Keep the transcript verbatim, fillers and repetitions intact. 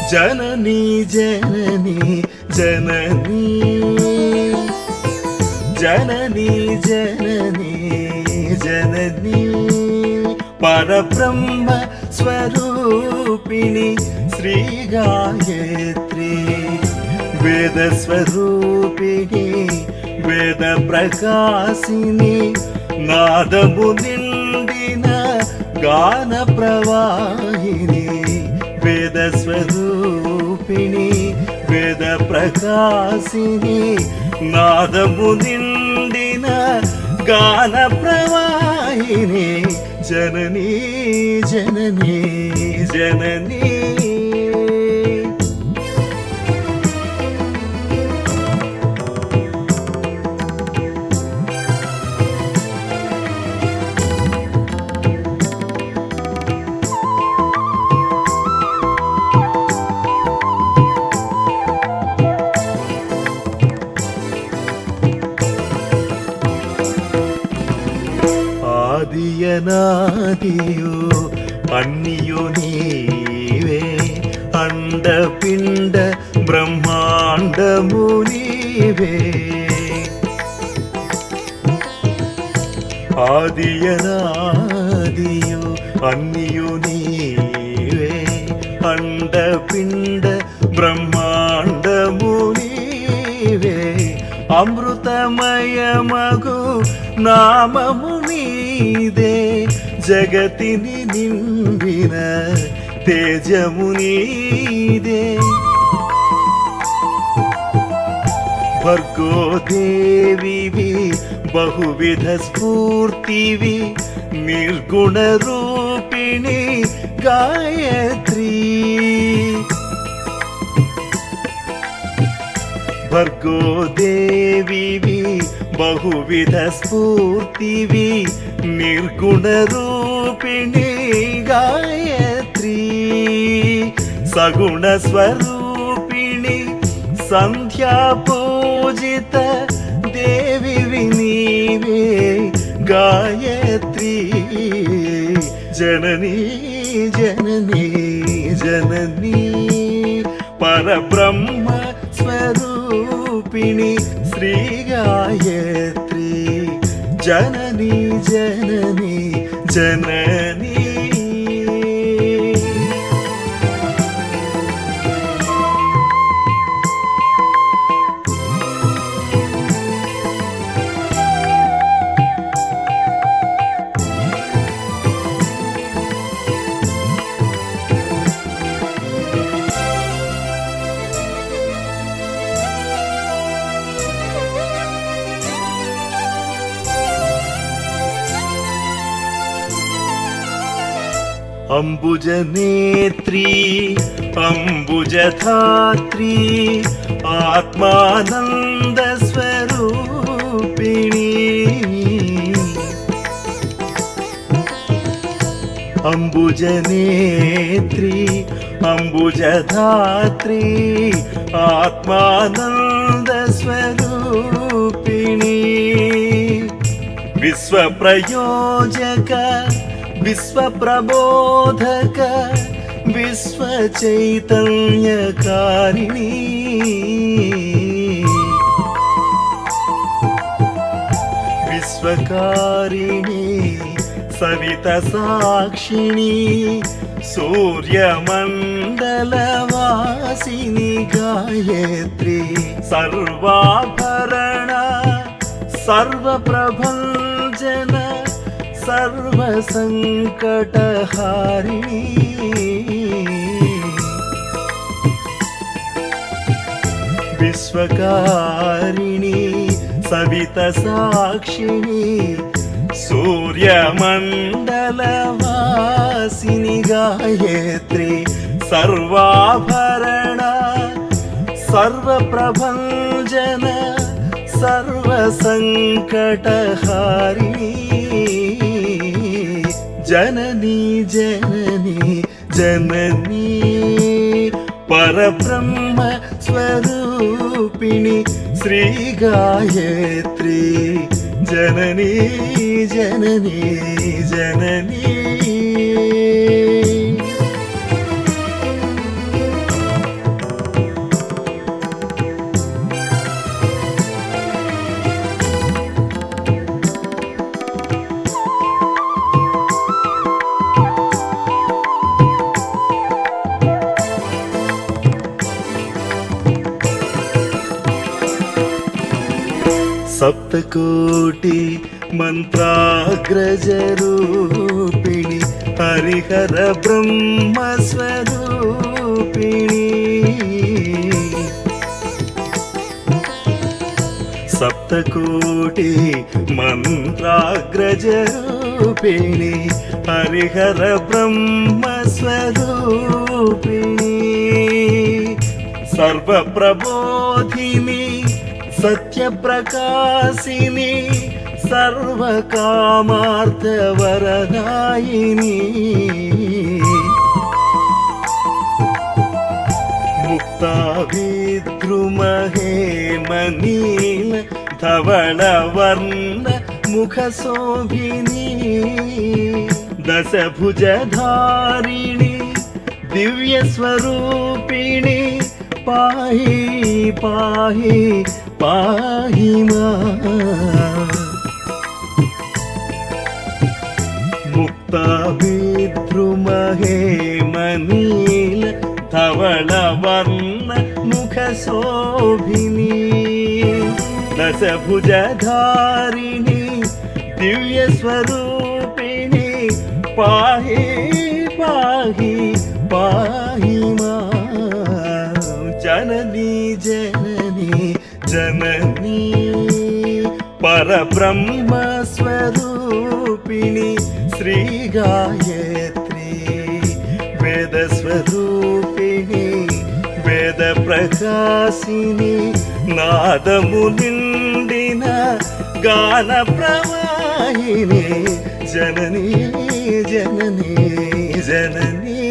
जननी जननी जननी जननी जननी जननी परब्रह्म स्वरूपिणी श्री गायत्री वेद स्वरूपिणी वेद प्रकाशिनी नादमु निंडिन गान प्रवाहिनी वेद स्वरूपिणी वेद प्रकाशिनी नादमु निंडिन गान प्रवाहिनी जननी जननी जननी आदियनादियो अन्नियो नीवे अंड पिंड ब्रह्मांडमु नीवे आदियनादियो अन्नियो नीवे अंड पिंड ब्रह्मांडमु नीवे अमृतमय मगु नाममु नीदे जगतिनि निंबिन तेजमु नीदे भर्गो देवीवि बहुविध स्फूर्तिवि निर्गुण रूपिणी गायत्री भर्गो देवीवि बहुविध स्फूर्तिवि निर्गुण रूपिणी गायत्री सगुण स्वरूपिणी संध्या पूजित देवी नीवे गायत्री जननी जननी जननी परब्रह्म स्वरूपिणी श्री गायत्री जननी जननी जननी अंबुजनेत्री अंबुजधात्री आत्मानंद स्वरूपिणी अंबुजनेत्री अंबुजधात्री आत्मानंद स्वरूपिणी विश्व प्रयोजक विश्व प्रबोधक विश्व चैतन्यकारिणी विश्वकारिणी सविता साक्षिणी सूर्यमंडलवासिनी गायत्री सर्वाभरण सर्वप्रभंजन सर्वसंकटहारिणी विश्वकारिणी सविता साक्षिणी सूर्यमंडलवासिनी गायत्री सर्वाभरण सर्वप्रभंजन सर्वसंकटहारिणी जननी जननी जननी परब्रह्म स्वरूपिणी श्री गायत्री जननी जननी जननी సప్తకోటి మంత్రాగ్రజరూపిణి హరిహర బ్రహ్మస్వరూపిణి సప్తకోటి మంత్రాగ్రజరూపిణి హరిహర బ్రహ్మస్వరూపిణి సర్వప్రబోధిని సత్యప్రకాశిని సర్వకామార్థవరదాయిని ముక్తావిద్రుమహేమనీల ధవళవర్ణ ముఖశోభిని దశభుజధారిణి దివ్యస్వరూపిణి పాహి పాహి పాహి మా ముక్తావిద్రుమహేమనీల ధవళవర్ణ ముఖశోభిని దశభుజధారిణి దివ్యస్వరూపిణి పాహి పాహి పాహి మా జననీ జననీ జననీ పరబ్రహ్మ స్వరూపిణి శ్రీ గాయత్రి వేద స్వరూపిణి వేద ప్రకాశిని నాదము నిండిన గాన ప్రవాహిని జననీ జననీ జననీ